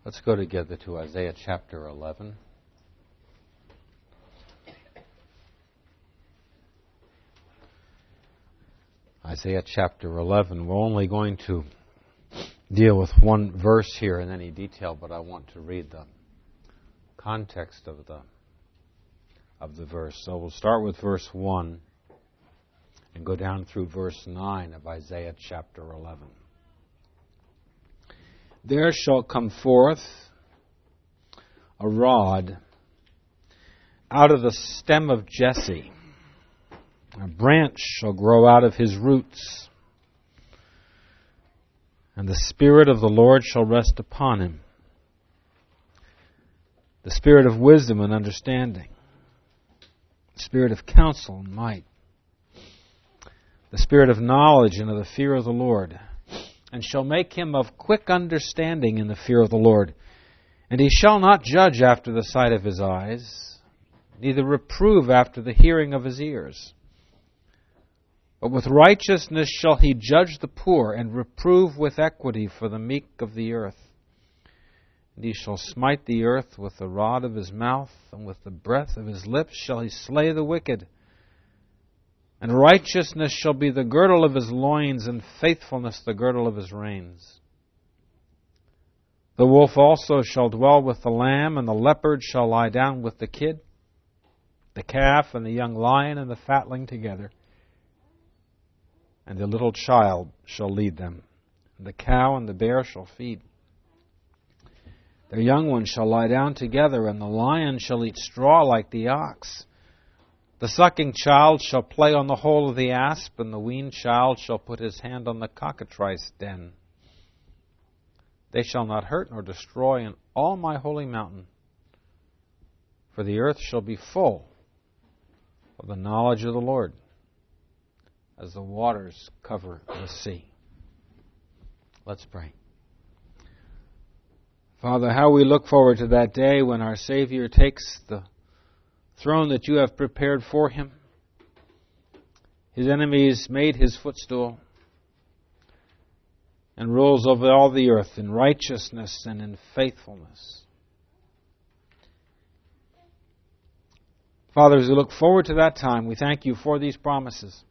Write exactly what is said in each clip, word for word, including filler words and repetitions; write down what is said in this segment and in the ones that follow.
Let's go together to Isaiah chapter eleven. Isaiah chapter eleven. We're only going to deal with one verse here in any detail, but I want to read the context of the of the verse. So we'll start with verse one and go down through verse nine of Isaiah chapter eleven. There shall come forth a rod out of the stem of Jesse. A branch shall grow out of his roots. And the Spirit of the Lord shall rest upon him. The Spirit of wisdom and understanding. The Spirit of counsel and might. The Spirit of knowledge and of the fear of the Lord. And shall make him of quick understanding in the fear of the Lord. And he shall not judge after the sight of his eyes, neither reprove after the hearing of his ears. But with righteousness shall he judge the poor, and reprove with equity for the meek of the earth. And he shall smite the earth with the rod of his mouth, and with the breath of his lips shall he slay the wicked. And righteousness shall be the girdle of his loins, and faithfulness the girdle of his reins. The wolf also shall dwell with the lamb, and the leopard shall lie down with the kid, the calf and the young lion and the fatling together. And the little child shall lead them, and the cow and the bear shall feed. Their young ones shall lie down together, and the lion shall eat straw like the ox. The sucking child shall play on the hole of the asp, and the weaned child shall put his hand on the cockatrice den. They shall not hurt nor destroy in all my holy mountain, for the earth shall be full of the knowledge of the Lord, as the waters cover the sea. Let's pray. Father, how we look forward to that day when our Savior takes the throne that you have prepared for him. His enemies made his footstool, and rules over all the earth in righteousness and in faithfulness. Father, as we look forward to that time, we thank you for these promises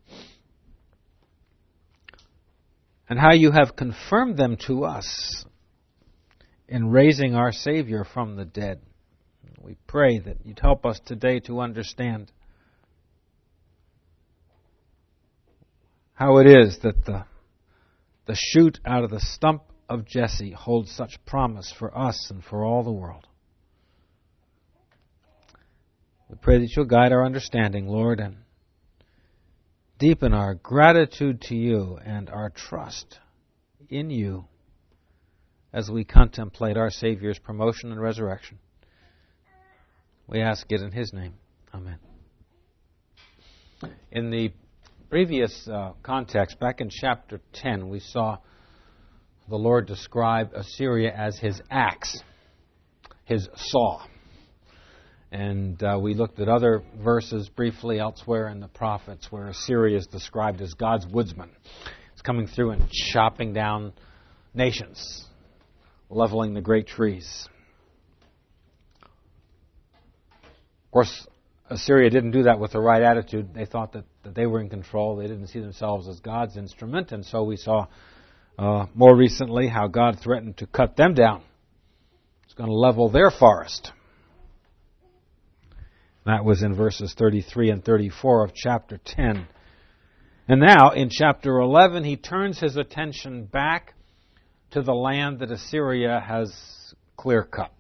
and how you have confirmed them to us in raising our Savior from the dead. We pray that you'd help us today to understand how it is that the, the shoot out of the stump of Jesse holds such promise for us and for all the world. We pray that you'll guide our understanding, Lord, and deepen our gratitude to you and our trust in you as we contemplate our Savior's promotion and resurrection. We ask it in his name. Amen. In the previous uh, context, back in chapter ten, we saw the Lord describe Assyria as his axe, his saw. And uh, we looked at other verses briefly elsewhere in the prophets where Assyria is described as God's woodsman. It's coming through and chopping down nations, leveling the great trees. Of course, Assyria didn't do that with the right attitude. They thought that, that they were in control. They didn't see themselves as God's instrument. And so we saw uh, more recently how God threatened to cut them down. It's going to level their forest. That was in verses thirty-three and thirty-four of chapter ten. And now, in chapter eleven, he turns his attention back to the land that Assyria has clear-cut.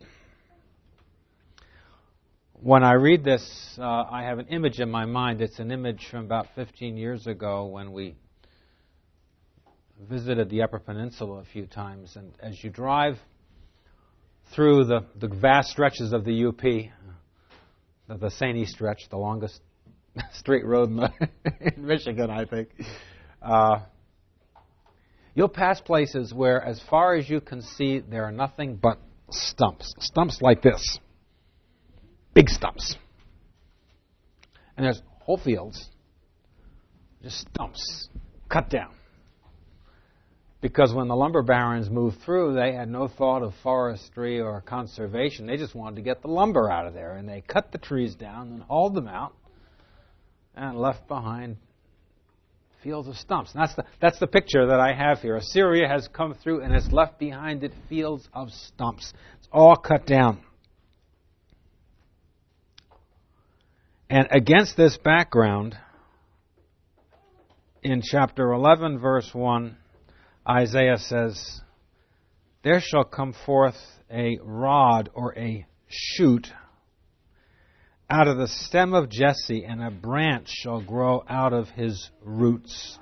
When I read this, uh, I have an image in my mind. It's an image from about fifteen years ago when we visited the Upper Peninsula a few times. And as you drive through the, the vast stretches of the U P, the Saint E stretch, the longest straight road in Michigan, I think, uh, you'll pass places where, as far as you can see, there are nothing but stumps. Stumps like this. Big stumps. And there's whole fields, just stumps, cut down. Because when the lumber barons moved through, they had no thought of forestry or conservation. They just wanted to get the lumber out of there. And they cut the trees down and hauled them out and left behind fields of stumps. And that's the, that's the picture that I have here. Assyria has come through and has left behind it fields of stumps. It's all cut down. And against this background, in chapter eleven, verse one, Isaiah says, "There shall come forth a rod or a shoot out of the stem of Jesse, and a branch shall grow out of his roots."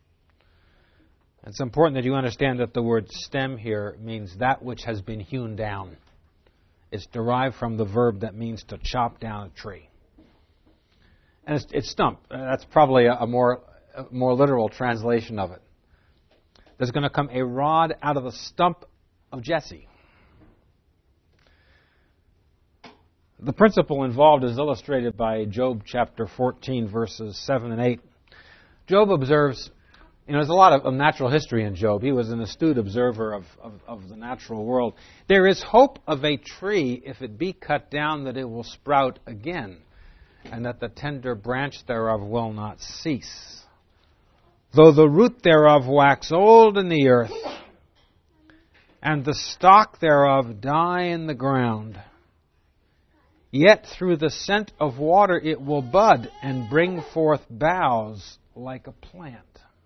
It's important that you understand that the word stem here means that which has been hewn down. It's derived from the verb that means to chop down a tree. And it's, it's stump. That's probably a, a more a more literal translation of it. There's going to come a rod out of the stump of Jesse. The principle involved is illustrated by Job chapter fourteen, verses seven and eight. Job observes, you know, there's a lot of, of natural history in Job. He was an astute observer of, of, of the natural world. There is hope of a tree, if it be cut down, that it will sprout again, and that the tender branch thereof will not cease. Though the root thereof wax old in the earth, and the stock thereof die in the ground, yet through the scent of water it will bud and bring forth boughs like a plant.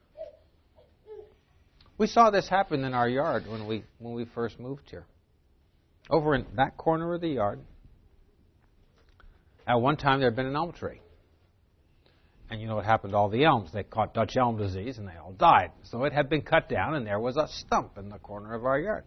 We saw this happen in our yard when we when we first moved here. Over in that corner of the yard, at one time there had been an elm tree. And you know what happened to all the elms? They caught Dutch elm disease and they all died. So it had been cut down and there was a stump in the corner of our yard.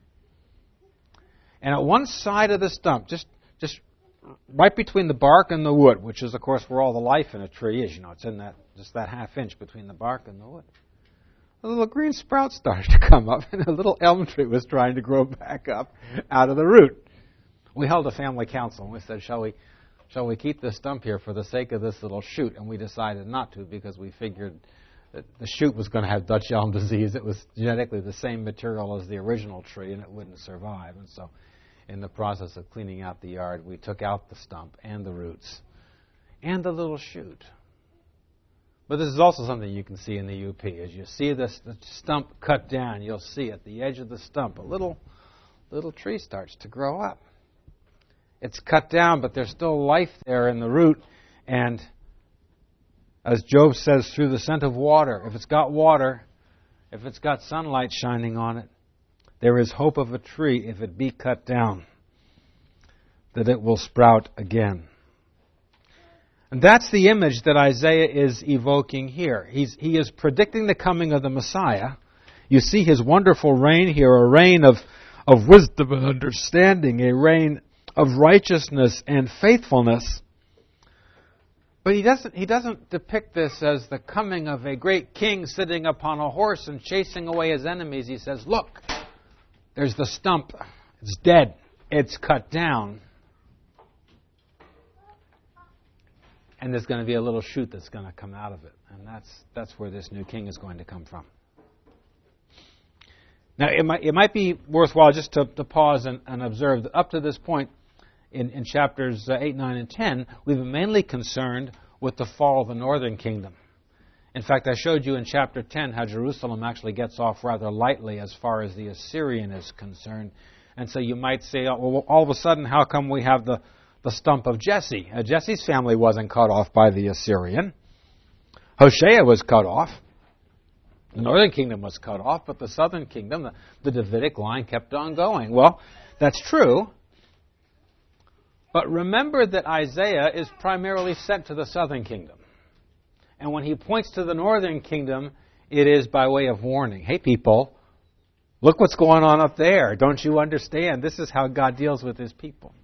And at one side of the stump, just just right between the bark and the wood, which is, of course, where all the life in a tree is. You know, it's in that just that half inch between the bark and the wood. A little green sprout started to come up, and a little elm tree was trying to grow back up out of the root. We held a family council, and we said, shall we shall we keep this stump here for the sake of this little shoot? And we decided not to, because we figured that the shoot was going to have Dutch elm disease. It was genetically the same material as the original tree, and it wouldn't survive. And so in the process of cleaning out the yard, we took out the stump and the roots and the little shoot. But this is also something you can see in the U P. As you see this the stump cut down, you'll see at the edge of the stump a little little tree starts to grow up. It's cut down, but there's still life there in the root. And as Job says, through the scent of water, if it's got water, if it's got sunlight shining on it, there is hope of a tree, if it be cut down, that it will sprout again. And that's the image that Isaiah is evoking here. He's, he is predicting the coming of the Messiah. You see his wonderful reign here, a reign of, of wisdom and understanding, a reign of righteousness and faithfulness. But he doesn't, he doesn't depict this as the coming of a great king sitting upon a horse and chasing away his enemies. He says, look, there's the stump. It's dead. It's cut down. And there's going to be a little shoot that's going to come out of it. And that's that's where this new king is going to come from. Now, it might, it might be worthwhile just to, to pause and, and observe that up to this point, in, in chapters uh, eight, nine, and ten, we've been mainly concerned with the fall of the northern kingdom. In fact, I showed you in chapter ten how Jerusalem actually gets off rather lightly as far as the Assyrian is concerned. And so you might say, oh, well, all of a sudden, how come we have the, the stump of Jesse? Uh, Jesse's family wasn't cut off by the Assyrian. Hoshea was cut off. The northern kingdom was cut off, but the southern kingdom, the, the Davidic line, kept on going. Well, that's true. But remember that Isaiah is primarily sent to the southern kingdom. And when he points to the northern kingdom, it is by way of warning. Hey, people, look what's going on up there. Don't you understand? This is how God deals with his people.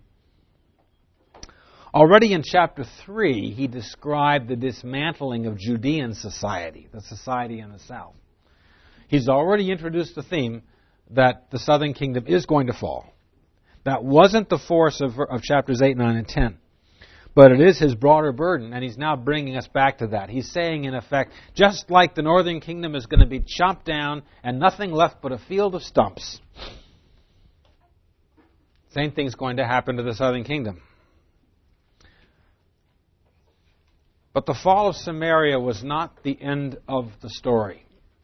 Already in chapter three, he described the dismantling of Judean society, the society in the south. He's already introduced the theme that the southern kingdom is going to fall. That wasn't the force of, of chapters eight, nine, and ten. But it is his broader burden, and he's now bringing us back to that. He's saying, in effect, just like the northern kingdom is going to be chopped down and nothing left but a field of stumps, same thing's going to happen to the southern kingdom. But the fall of Samaria was not the end of the story.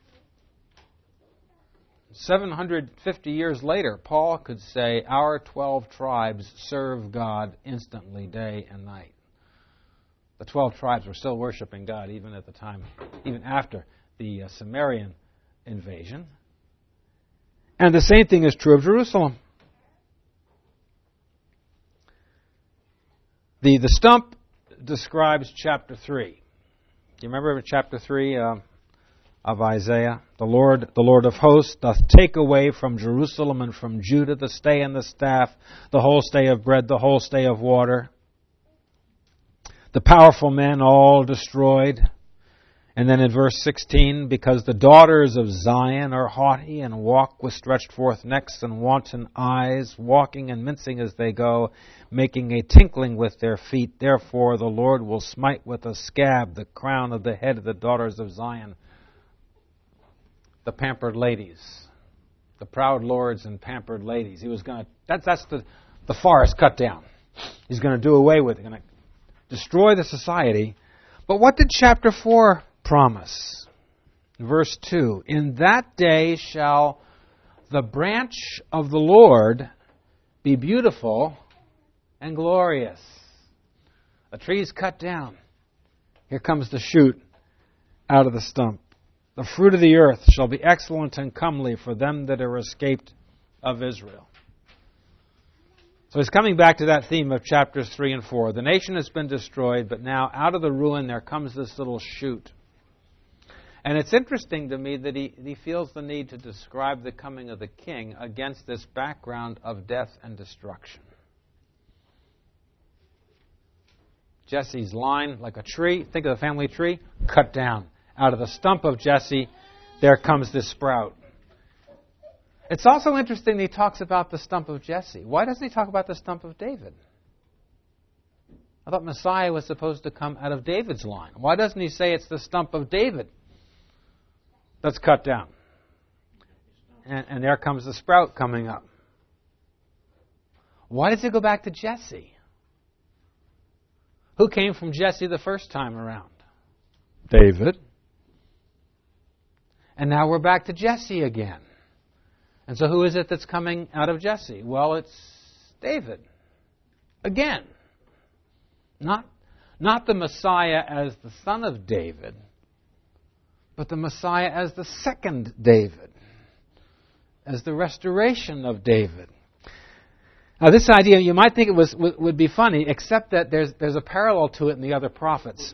seven hundred fifty years later, Paul could say, our twelve tribes serve God instantly, day and night. The twelve tribes were still worshiping God even at the time, even after the uh, Sumerian invasion. And the same thing is true of Jerusalem. The, the stump describes chapter three. Do you remember chapter three uh, of Isaiah? The Lord, the Lord of hosts, doth take away from Jerusalem and from Judah the stay and the staff, the whole stay of bread, the whole stay of water. The powerful men all destroyed. And then in verse sixteen, because the daughters of Zion are haughty and walk with stretched forth necks and wanton eyes, walking and mincing as they go, making a tinkling with their feet. Therefore the Lord will smite with a scab the crown of the head of the daughters of Zion. The pampered ladies, the proud lords and pampered ladies. He was going to, that's, that's the, the forest cut down. He's going to do away with it, going to destroy the society. But what did chapter four promise? Verse two, in that day shall the branch of the Lord be beautiful and glorious. A tree's cut down. Here comes the shoot out of the stump. The fruit of the earth shall be excellent and comely for them that are escaped of Israel. So he's coming back to that theme of chapters three and four. The nation has been destroyed, but now out of the ruin there comes this little shoot. And it's interesting to me that he, he feels the need to describe the coming of the king against this background of death and destruction. Jesse's line, like a tree, think of the family tree, cut down. Out of the stump of Jesse, there comes this sprout. It's also interesting that he talks about the stump of Jesse. Why doesn't he talk about the stump of David? I thought Messiah was supposed to come out of David's line. Why doesn't he say it's the stump of David that's cut down? And, and there comes the sprout coming up. Why does he go back to Jesse? Who came from Jesse the first time around? David. And now we're back to Jesse again. And so who is it that's coming out of Jesse? Well, it's David. Again. Not, not the Messiah as the son of David, but the Messiah as the second David, as the restoration of David. Now, this idea, you might think it was would, would be funny, except that there's there's a parallel to it in the other prophets.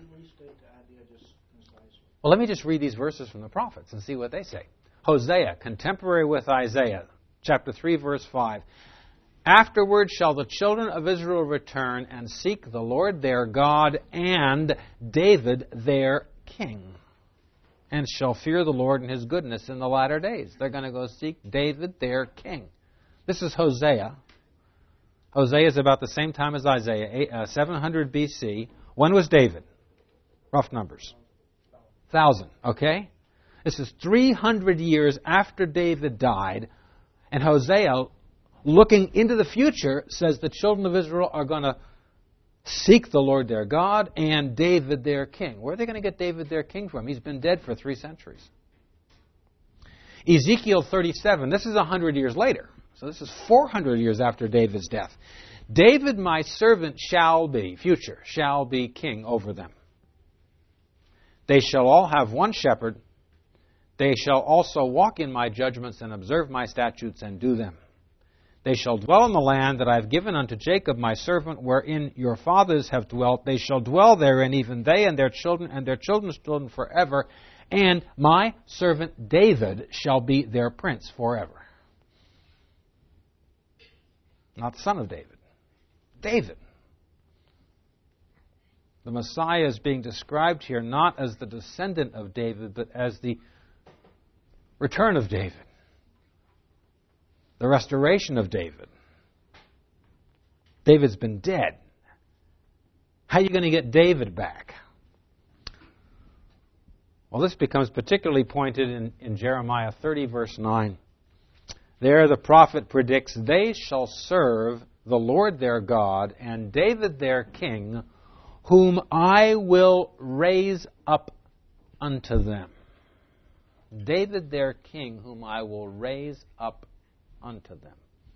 Well, let me just read these verses from the prophets and see what they say. Hosea, contemporary with Isaiah, chapter three, verse five. Afterward shall the children of Israel return and seek the Lord their God and David their king, and shall fear the Lord and his goodness in the latter days. They're going to go seek David their king. This is Hosea. Hosea is about the same time as Isaiah, seven hundred B C. When was David? Rough numbers. Thousand, okay? This is three hundred years after David died, and Hosea, looking into the future, says the children of Israel are going to seek the Lord their God and David their king. Where are they going to get David their king from? He's been dead for three centuries. Ezekiel thirty-seven, this is one hundred years later. So this is four hundred years after David's death. David my servant shall be, future, shall be king over them. They shall all have one shepherd. They shall also walk in my judgments and observe my statutes and do them. They shall dwell in the land that I have given unto Jacob my servant, wherein your fathers have dwelt. They shall dwell therein, even they and their children and their children's children forever. And my servant David shall be their prince forever. Not the son of David. David. The Messiah is being described here not as the descendant of David, but as the return of David. The restoration of David. David's been dead. How are you going to get David back? Well, this becomes particularly pointed in, in Jeremiah thirty, verse nine. There the prophet predicts, they shall serve the Lord their God and David their king, whom I will raise up unto them. David their king, whom I will raise up unto them.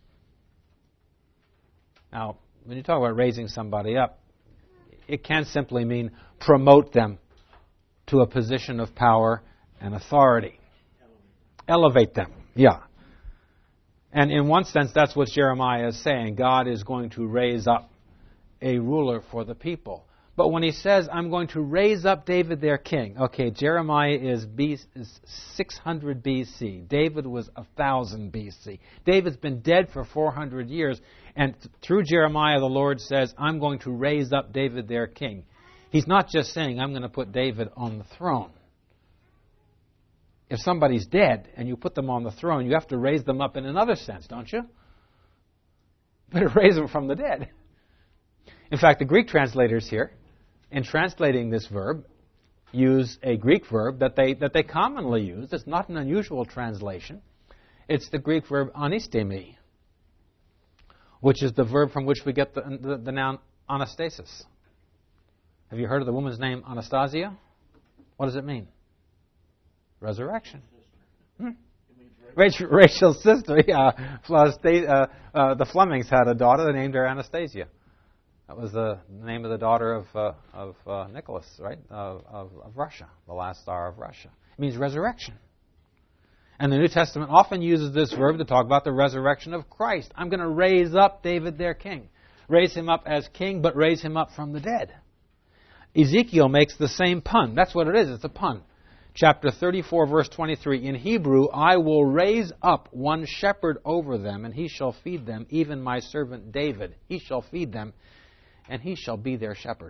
Now, when you talk about raising somebody up, it can simply mean promote them to a position of power and authority. Elevate them, yeah. And in one sense, that's what Jeremiah is saying. God is going to raise up a ruler for the people. But when he says, I'm going to raise up David their king, okay, Jeremiah is, B, is six hundred B C. David was one thousand B C. David's been dead for four hundred years. And th- through Jeremiah, the Lord says, I'm going to raise up David their king. He's not just saying, I'm going to put David on the throne. If somebody's dead and you put them on the throne, you have to raise them up in another sense, don't you? You better raise them from the dead. In fact, the Greek translators here, in translating this verb, use a Greek verb that they that they commonly use. It's not an unusual translation. It's the Greek verb anistemi, which is the verb from which we get the, the, the noun anastasis. Have you heard of the woman's name Anastasia? What does it mean? Resurrection. Hmm? Rachel, Rachel's sister, yeah. Uh, uh, the Flemings had a daughter. They named her Anastasia. That was the name of the daughter of uh, of uh, Nicholas, right? Of, of, of Russia, the last Tsar of Russia. It means resurrection. And the New Testament often uses this verb to talk about the resurrection of Christ. I'm going to raise up David their king. Raise him up as king, but raise him up from the dead. Ezekiel makes the same pun. That's what it is. It's a pun. Chapter thirty-four, verse twenty-three. In Hebrew, I will raise up one shepherd over them, and he shall feed them, even my servant David. He shall feed them, and he shall be their shepherd.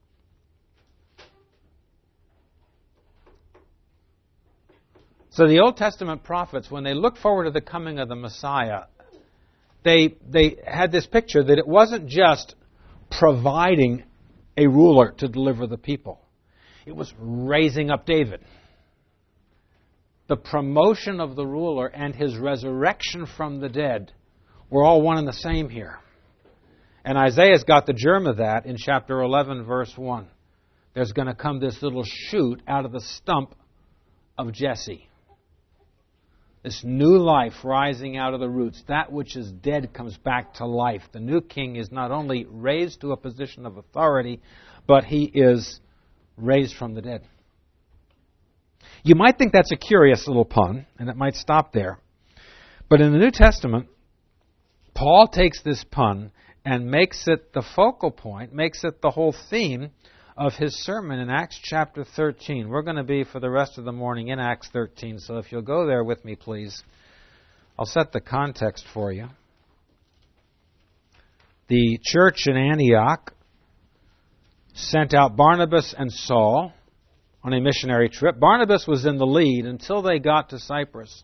So the Old Testament prophets, when they looked forward to the coming of the Messiah, they they had this picture that it wasn't just providing a ruler to deliver the people. It was raising up David. The promotion of the ruler and his resurrection from the dead were all one and the same here. And Isaiah's got the germ of that in chapter eleven, verse one. There's going to come this little shoot out of the stump of Jesse. This new life rising out of the roots. That which is dead comes back to life. The new king is not only raised to a position of authority, but he is raised from the dead. You might think that's a curious little pun, and it might stop there. But in the New Testament, Paul takes this pun and makes it the focal point, makes it the whole theme of his sermon in Acts chapter thirteen. We're going to be for the rest of the morning in Acts thirteen, so if you'll go there with me, please. I'll set the context for you. The church in Antioch sent out Barnabas and Saul on a missionary trip. Barnabas was in the lead until they got to Cyprus,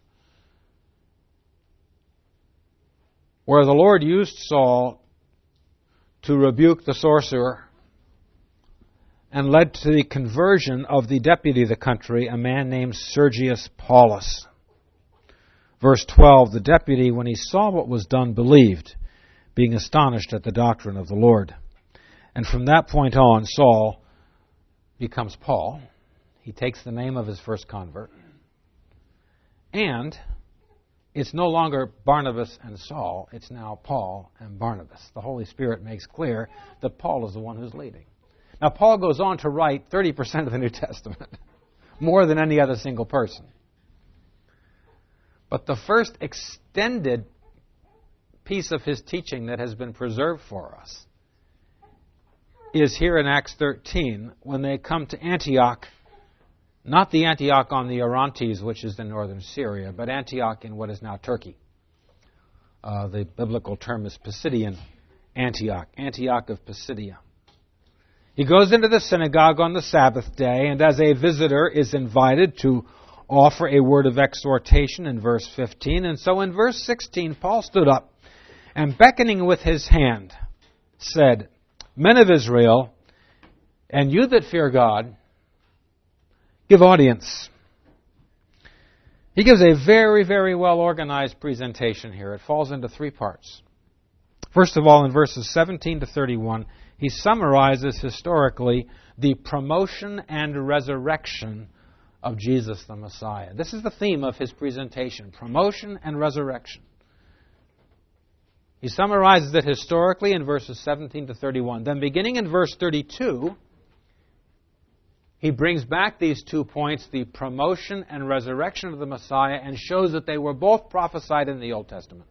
where the Lord used Saul to rebuke the sorcerer and led to the conversion of the deputy of the country, a man named Sergius Paulus. Verse twelve, the deputy, when he saw what was done, believed, being astonished at the doctrine of the Lord. And from that point on, Saul becomes Paul. He takes the name of his first convert. And it's no longer Barnabas and Saul. It's now Paul and Barnabas. The Holy Spirit makes clear that Paul is the one who's leading. Now, Paul goes on to write thirty percent of the New Testament, more than any other single person. But the first extended piece of his teaching that has been preserved for us is here in Acts thirteen, when they come to Antioch, not the Antioch on the Orontes, which is in northern Syria, but Antioch in what is now Turkey. Uh, the biblical term is Pisidian Antioch, Antioch of Pisidia. He goes into the synagogue on the Sabbath day, and as a visitor is invited to offer a word of exhortation in verse fifteen. And so in verse sixteen, Paul stood up and beckoning with his hand said, Men of Israel, And you that fear God, give audience. He gives a very, very well-organized presentation here. It falls into three parts. First of all, in verses seventeen to thirty-one, he summarizes historically the promotion and resurrection of Jesus the Messiah. This is the theme of his presentation, promotion and resurrection. He summarizes it historically in verses seventeen to thirty-one. Then beginning in verse thirty-two, he brings back these two points, the promotion and resurrection of the Messiah, and shows that they were both prophesied in the Old Testament.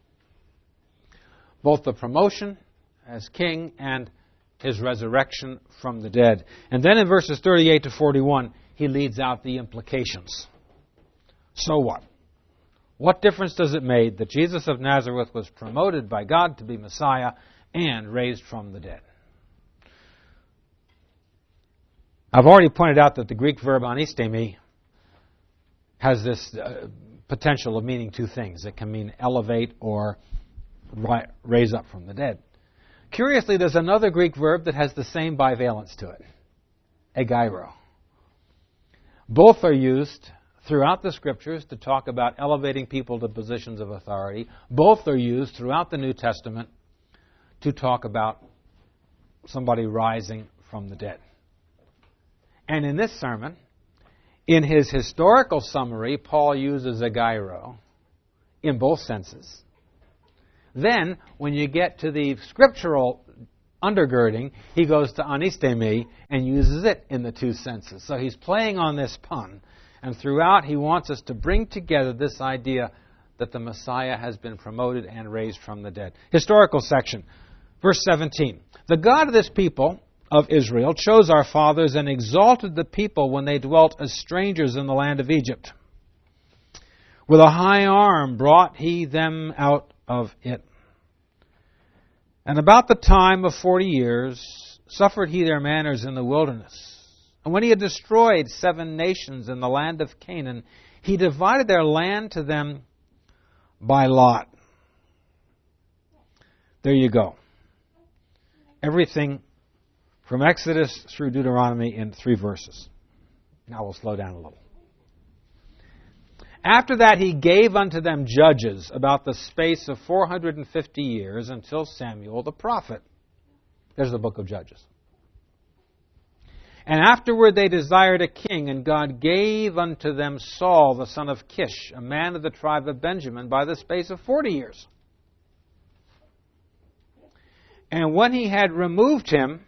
Both the promotion as king and his resurrection from the dead. And then in verses thirty-eight to forty-one, he leads out the implications. So what? What difference does it make that Jesus of Nazareth was promoted by God to be Messiah and raised from the dead? I've already pointed out that the Greek verb anistemi has this uh, potential of meaning two things. It can mean elevate or ri- raise up from the dead. Curiously, there's another Greek verb that has the same bivalence to it, egeiro. Both are used throughout the Scriptures to talk about elevating people to positions of authority. Both are used throughout the New Testament to talk about somebody rising from the dead. And in this sermon, in his historical summary, Paul uses egeiro in both senses. Then, when you get to the scriptural undergirding, he goes to anistemi and uses it in the two senses. So he's playing on this pun. And throughout, he wants us to bring together this idea that the Messiah has been promoted and raised from the dead. Historical section, verse seventeen. The God of this people of Israel chose our fathers and exalted the people when they dwelt as strangers in the land of Egypt. With a high arm brought he them out of it. And about the time of forty years suffered he their manners in the wilderness. And when he had destroyed seven nations in the land of Canaan, he divided their land to them by lot. There you go. Everything from Exodus through Deuteronomy in three verses. Now we'll slow down a little. After that he gave unto them judges about the space of four hundred fifty years until Samuel the prophet. There's the book of Judges. And afterward they desired a king, and God gave unto them Saul the son of Kish, a man of the tribe of Benjamin, by the space of forty years. And when he had removed him,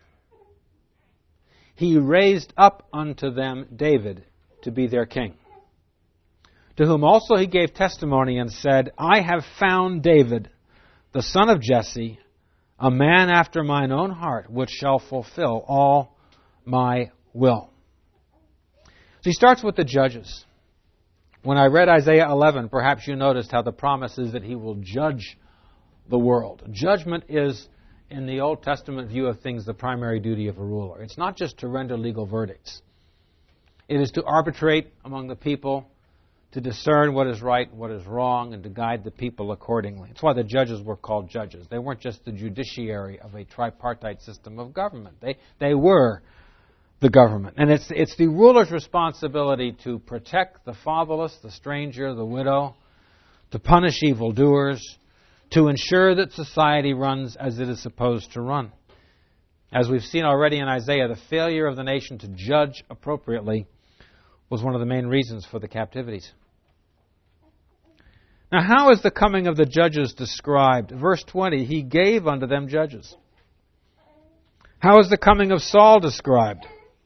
he raised up unto them David to be their king, to whom also he gave testimony and said, I have found David, the son of Jesse, a man after mine own heart, which shall fulfill all my will. So he starts with the judges. When I read Isaiah eleven, perhaps you noticed how the promise is that he will judge the world. Judgment is, in the Old Testament view of things, the primary duty of a ruler. It's not just to render legal verdicts. It is to arbitrate among the people, to discern what is right and what is wrong, and to guide the people accordingly. That's why the judges were called judges. They weren't just the judiciary of a tripartite system of government. They, they were the government. And it's, it's the ruler's responsibility to protect the fatherless, the stranger, the widow, to punish evildoers, to ensure that society runs as it is supposed to run. As we've seen already in Isaiah, the failure of the nation to judge appropriately was one of the main reasons for the captivities. Now, how is the coming of the judges described? Verse twenty, he gave unto them judges. How is the coming of Saul described?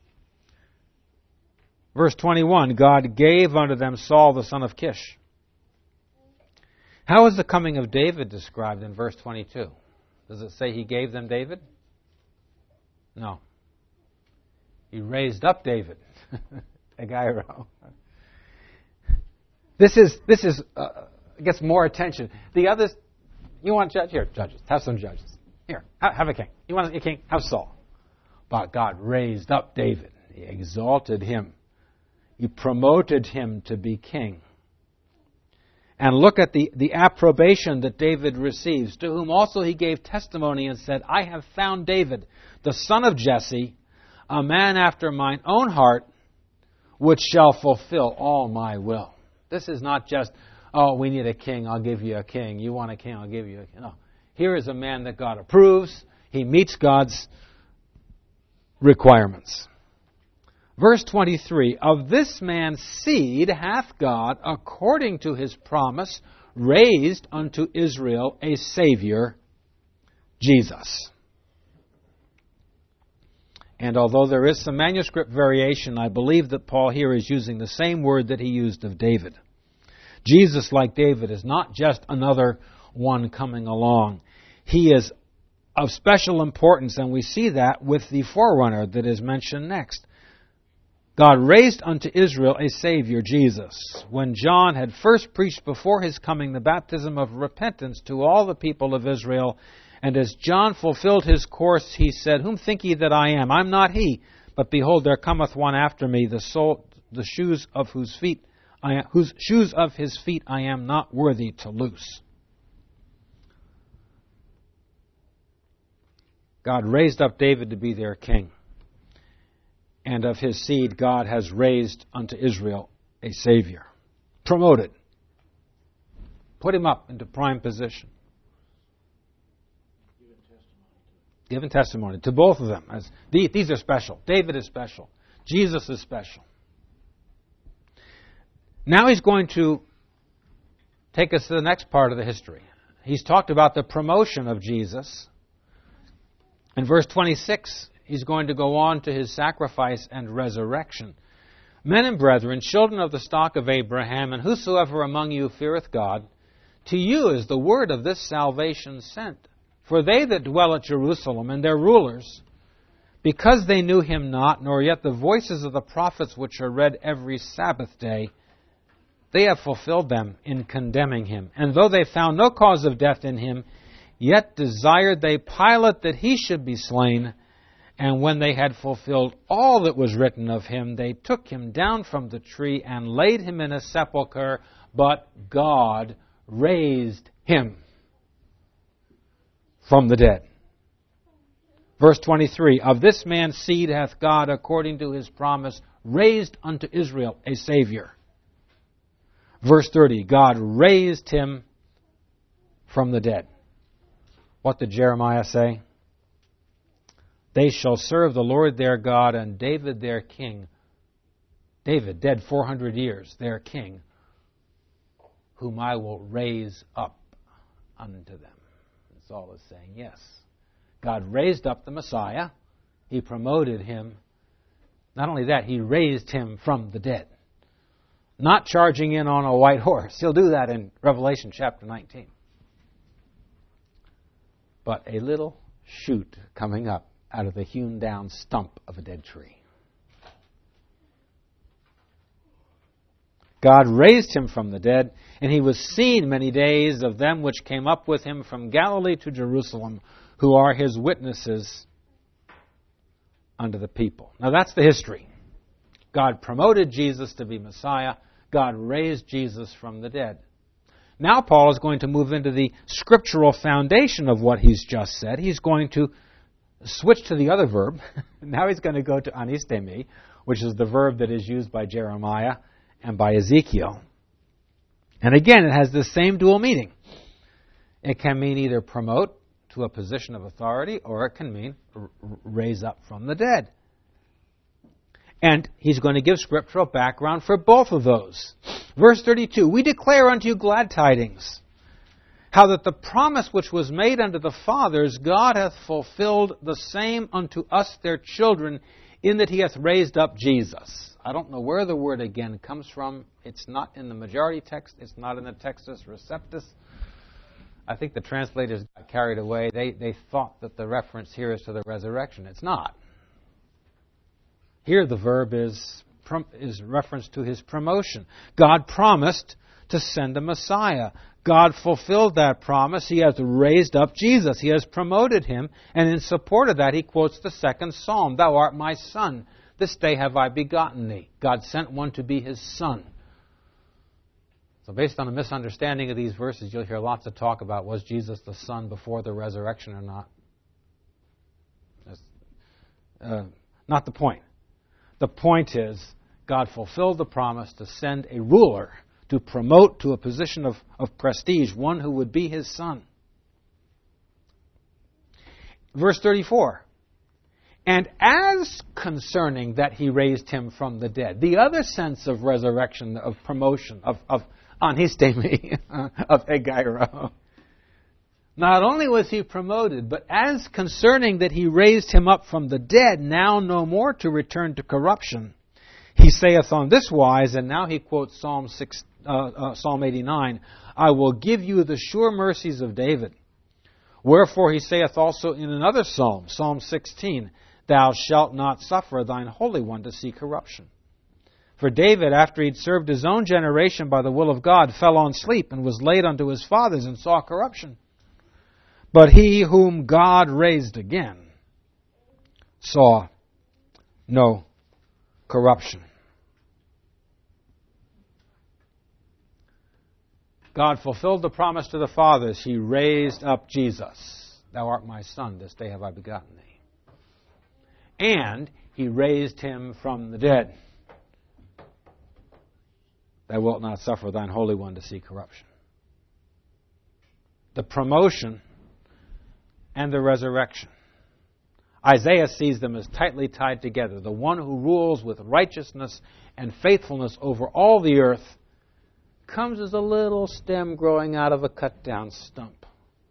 Verse twenty-one, God gave unto them Saul the son of Kish. How is the coming of David described in verse twenty-two? Does it say he gave them David? No. He raised up David. Egeiro. This is, this is, uh, gets more attention. The others, you want judge? Here, judges. Have some judges. Here, have a king. You want a king? Have Saul. But God raised up David. He exalted him. He promoted him to be king. And look at the, the approbation that David receives, to whom also he gave testimony and said, I have found David, the son of Jesse, a man after mine own heart, which shall fulfill all my will. This is not just, oh, we need a king, I'll give you a king. You want a king, I'll give you a king. No. Here is a man that God approves. He meets God's requirements. Verse twenty-three, of this man's seed hath God, according to his promise, raised unto Israel a Savior, Jesus. And although there is some manuscript variation, I believe that Paul here is using the same word that he used of David. Jesus, like David, is not just another one coming along. He is of special importance, and we see that with the forerunner that is mentioned next. God raised unto Israel a Savior, Jesus. When John had first preached before his coming the baptism of repentance to all the people of Israel, and as John fulfilled his course, he said, Whom think ye that I am? I'm not he, but behold, there cometh one after me, the sole, the shoes of whose feet I am, whose shoes of his feet I am not worthy to loose. God raised up David to be their king. And of his seed, God has raised unto Israel a Savior. Promoted. Put him up into prime position. Given testimony to both of them. As these are special. David is special. Jesus is special. Now he's going to take us to the next part of the history. He's talked about the promotion of Jesus. In verse twenty-six, he's going to go on to his sacrifice and resurrection. Men and brethren, children of the stock of Abraham, and whosoever among you feareth God, to you is the word of this salvation sent. For they that dwell at Jerusalem, and their rulers, because they knew him not, nor yet the voices of the prophets which are read every Sabbath day, they have fulfilled them in condemning him. And though they found no cause of death in him, yet desired they Pilate that he should be slain. And when they had fulfilled all that was written of him, they took him down from the tree and laid him in a sepulchre, but God raised him from the dead. Verse twenty-three, of this man's seed hath God, according to his promise, raised unto Israel a Savior. Verse thirty, God raised him from the dead. What did Jeremiah say? They shall serve the Lord their God and David their king. David, dead four hundred years, their king, whom I will raise up unto them. Saul is saying, yes. God raised up the Messiah. He promoted him. Not only that, he raised him from the dead. Not charging in on a white horse. He'll do that in Revelation chapter nineteen. But a little shoot coming up out of the hewn down stump of a dead tree. God raised him from the dead, and he was seen many days of them which came up with him from Galilee to Jerusalem, who are his witnesses unto the people. Now that's the history. God promoted Jesus to be Messiah. God raised Jesus from the dead. Now Paul is going to move into the scriptural foundation of what he's just said. He's going to switch to the other verb. Now he's going to go to anistemi, which is the verb that is used by Jeremiah and by Ezekiel. And again, it has the same dual meaning. It can mean either promote to a position of authority, or it can mean r- raise up from the dead. And he's going to give scriptural background for both of those. Verse thirty-two, we declare unto you glad tidings, how that the promise which was made unto the fathers, God hath fulfilled the same unto us their children, in that he hath raised up Jesus. I don't know where the word again comes from. It's not in the majority text. It's not in the Textus Receptus. I think the translators got carried away. They, they thought that the reference here is to the resurrection. It's not. Here the verb is, is reference to his promotion. God promised to send a Messiah. God fulfilled that promise. He has raised up Jesus. He has promoted him. And in support of that, he quotes the second psalm. Thou art my son. This day have I begotten thee. God sent one to be his son. So based on a misunderstanding of these verses, you'll hear lots of talk about, was Jesus the son before the resurrection or not? Uh, Not the point. The point is, God fulfilled the promise to send a ruler to promote to a position of, of prestige one who would be his son. Verse thirty-four. And as concerning that he raised him from the dead, the other sense of resurrection, of promotion, of, of anistemi, of hegairo. Not only was he promoted, but as concerning that he raised him up from the dead, now no more to return to corruption. He saith on this wise, and now he quotes Psalm six, uh, uh, Psalm eighty-nine, I will give you the sure mercies of David. Wherefore he saith also in another psalm, Psalm sixteen, Thou shalt not suffer thine Holy One to see corruption. For David, after he'd served his own generation by the will of God, fell on sleep and was laid unto his fathers and saw corruption. But he whom God raised again saw no corruption. God fulfilled the promise to the fathers. He raised up Jesus. Thou art my son, this day have I begotten thee. And he raised him from the dead. Thou wilt not suffer thine Holy One to see corruption. The promotion and the resurrection. Isaiah sees them as tightly tied together. The one who rules with righteousness and faithfulness over all the earth comes as a little stem growing out of a cut-down stump.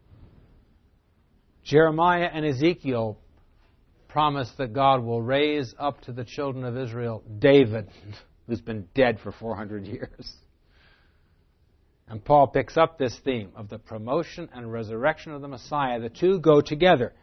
Jeremiah and Ezekiel promise that God will raise up to the children of Israel David, who's been dead for four hundred years. And Paul picks up this theme of the promotion and resurrection of the Messiah. The two go together.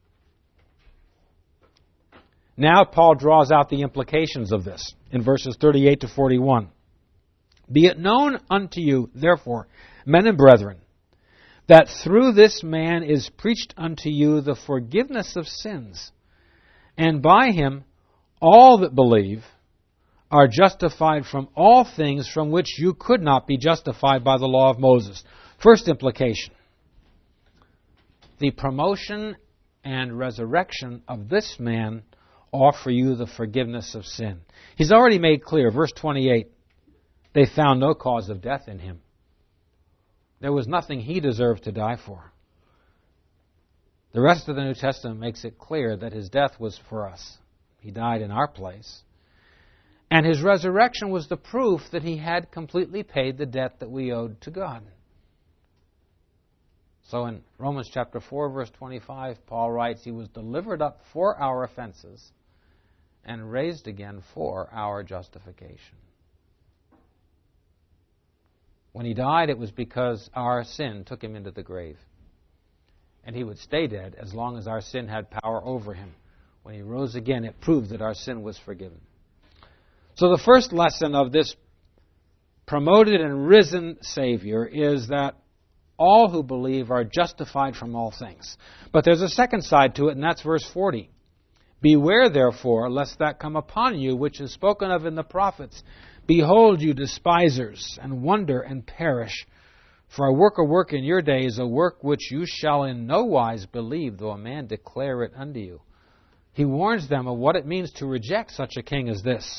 Now Paul draws out the implications of this in verses thirty-eight to forty-one. Be it known unto you, therefore, men and brethren, that through this man is preached unto you the forgiveness of sins, and by him all that believe are justified from all things from which you could not be justified by the law of Moses. First implication, the promotion and resurrection of this man offer you the forgiveness of sin. He's already made clear, verse twenty-eight, they found no cause of death in him. There was nothing he deserved to die for. The rest of the New Testament makes it clear that his death was for us. He died in our place. And his resurrection was the proof that he had completely paid the debt that we owed to God. So in Romans chapter four, verse twenty-five, Paul writes, he was delivered up for our offenses and raised again for our justification. When he died, it was because our sin took him into the grave. And he would stay dead as long as our sin had power over him. When he rose again, it proved that our sin was forgiven. So the first lesson of this promoted and risen Savior is that all who believe are justified from all things. But there's a second side to it, and that's verse forty. Beware, therefore, lest that come upon you, which is spoken of in the prophets. Behold, you despisers, and wonder and perish. For I work a work in your days, a work which you shall in no wise believe, though a man declare it unto you. He warns them of what it means to reject such a king as this.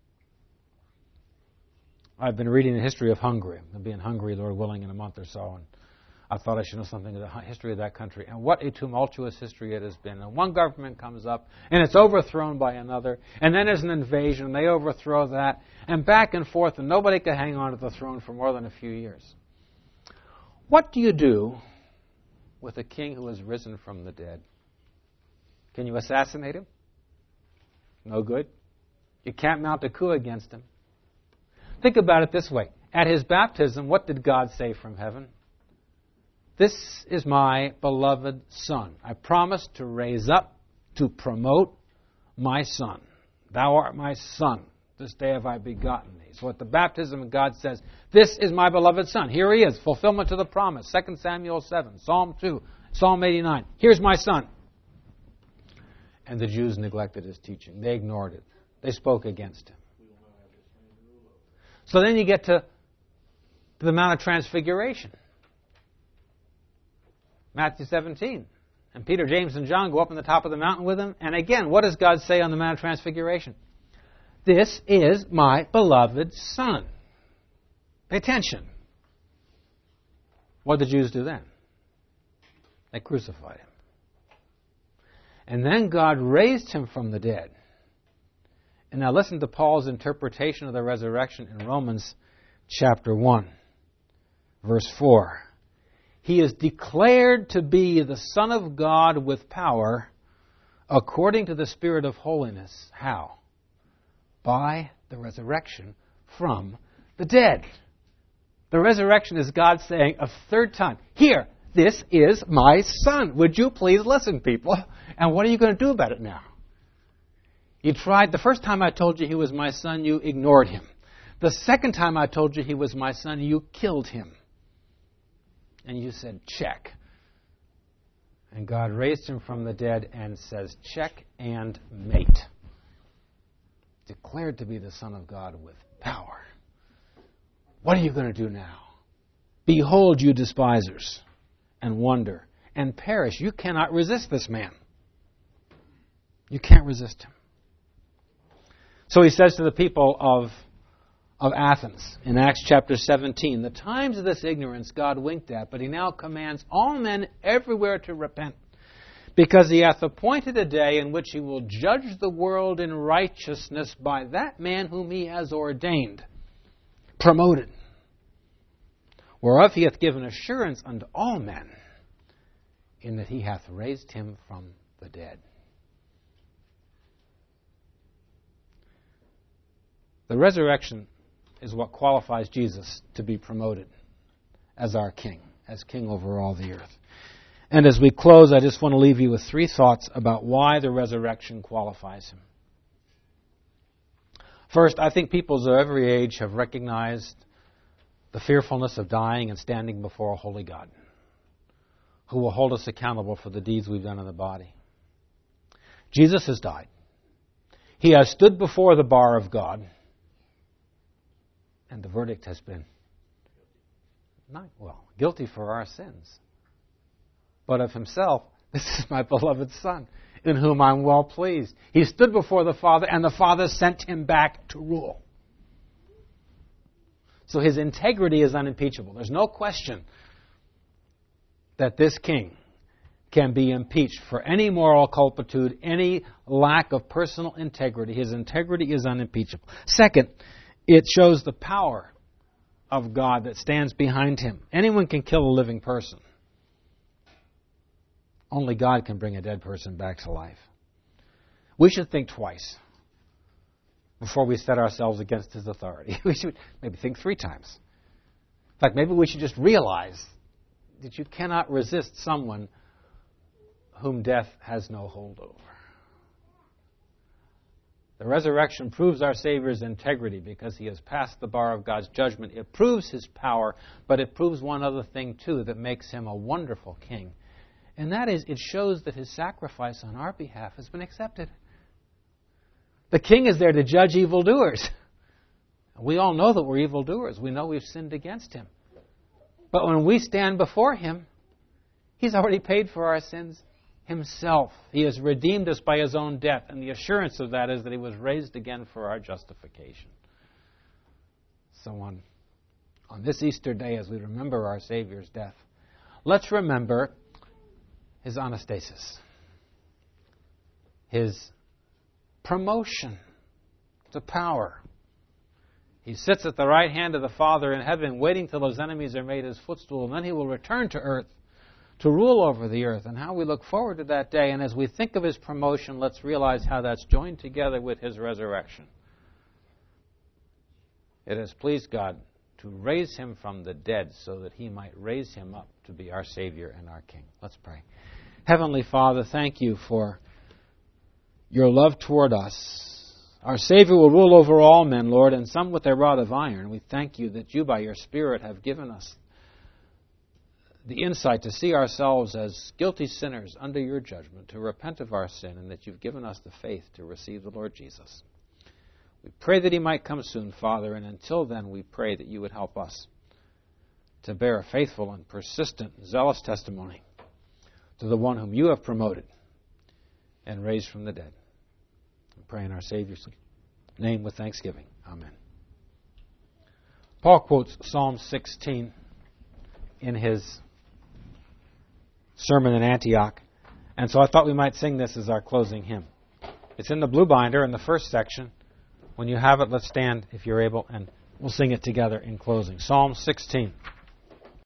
I've been reading the history of Hungary. I'll be in Hungary, Lord willing, in a month or so, and I thought I should know something of the history of that country. And what a tumultuous history it has been. And one government comes up, and it's overthrown by another, and then there's an invasion, and they overthrow that, and back and forth, and nobody can hang on to the throne for more than a few years. What do you do with a king who has risen from the dead? Can you assassinate him? No good. You can't mount a coup against him. Think about it this way. At his baptism, what did God say from heaven? This is my beloved Son. I promise to raise up, to promote my Son. Thou art my Son. This day have I begotten thee. So at the baptism, God says, this is my beloved Son. Here he is, fulfillment to the promise. Second Samuel seven, Psalm two, Psalm eighty-nine. Here's my Son. And the Jews neglected his teaching. They ignored it. They spoke against him. So then you get to the Mount of Transfiguration. Matthew seventeen. And Peter, James, and John go up on the top of the mountain with him. And again, what does God say on the Mount of Transfiguration? This is my beloved Son. Pay attention. What did the Jews do then? They crucified him. And then God raised him from the dead. And now listen to Paul's interpretation of the resurrection in Romans chapter one, verse four. He is declared to be the Son of God with power according to the Spirit of holiness. How? By the resurrection from the dead. The resurrection is God saying a third time, here, this is my Son. Would you please listen, people? And what are you going to do about it now? You tried, the first time I told you he was my Son, you ignored him. The second time I told you he was my Son, you killed him. And you said, check. And God raised him from the dead and says, check and mate. Declared to be the Son of God with power. What are you going to do now? Behold, you despisers, and wonder, and perish. You cannot resist this man. You can't resist him. So he says to the people of, of Athens in Acts chapter seventeen, the times of this ignorance God winked at, but he now commands all men everywhere to repent, because he hath appointed a day in which he will judge the world in righteousness by that man whom he has ordained, promoted, whereof he hath given assurance unto all men, in that he hath raised him from the dead. The resurrection is what qualifies Jesus to be promoted as our King, as King over all the earth. And as we close, I just want to leave you with three thoughts about why the resurrection qualifies him. First, I think peoples of every age have recognized the fearfulness of dying and standing before a holy God who will hold us accountable for the deeds we've done in the body. Jesus has died. He has stood before the bar of God. And the verdict has been, not, well, guilty for our sins. But of himself, this is my beloved Son, in whom I'm well pleased. He stood before the Father, and the Father sent him back to rule. So his integrity is unimpeachable. There's no question that this king can be impeached for any moral culpitude, any lack of personal integrity. His integrity is unimpeachable. Second, it shows the power of God that stands behind him. Anyone can kill a living person. Only God can bring a dead person back to life. We should think twice before we set ourselves against his authority. We should maybe think three times. In fact, maybe we should just realize that you cannot resist someone whom death has no hold over. The resurrection proves our Savior's integrity because he has passed the bar of God's judgment. It proves his power, but it proves one other thing, too, that makes him a wonderful king. And that is, it shows that his sacrifice on our behalf has been accepted. The king is there to judge evildoers. We all know that we're evildoers. We know we've sinned against him. But when we stand before him, he's already paid for our sins himself. He has redeemed us by his own death, and the assurance of that is that he was raised again for our justification. So on, on this Easter day, as we remember our Savior's death, let's remember his anastasis, his promotion to power. He sits at the right hand of the Father in heaven, waiting till his enemies are made his footstool, and then he will return to earth to rule over the earth, and how we look forward to that day. And as we think of his promotion, let's realize how that's joined together with his resurrection. It has pleased God to raise him from the dead so that he might raise him up to be our Savior and our King. Let's pray. Heavenly Father, thank you for your love toward us. Our Savior will rule over all men, Lord, and some with a rod of iron. We thank you that you, by your Spirit, have given us the insight to see ourselves as guilty sinners under your judgment, to repent of our sin, and that you've given us the faith to receive the Lord Jesus. We pray that he might come soon, Father, and until then we pray that you would help us to bear a faithful and persistent, zealous testimony to the one whom you have promoted and raised from the dead. We pray in our Savior's name with thanksgiving. Amen. Paul quotes Psalm sixteen in his sermon in Antioch, and so I thought we might sing this as our closing hymn. It's in the blue binder in the first section. When you have it, let's stand if you're able, and we'll sing it together in closing. Psalm sixteen.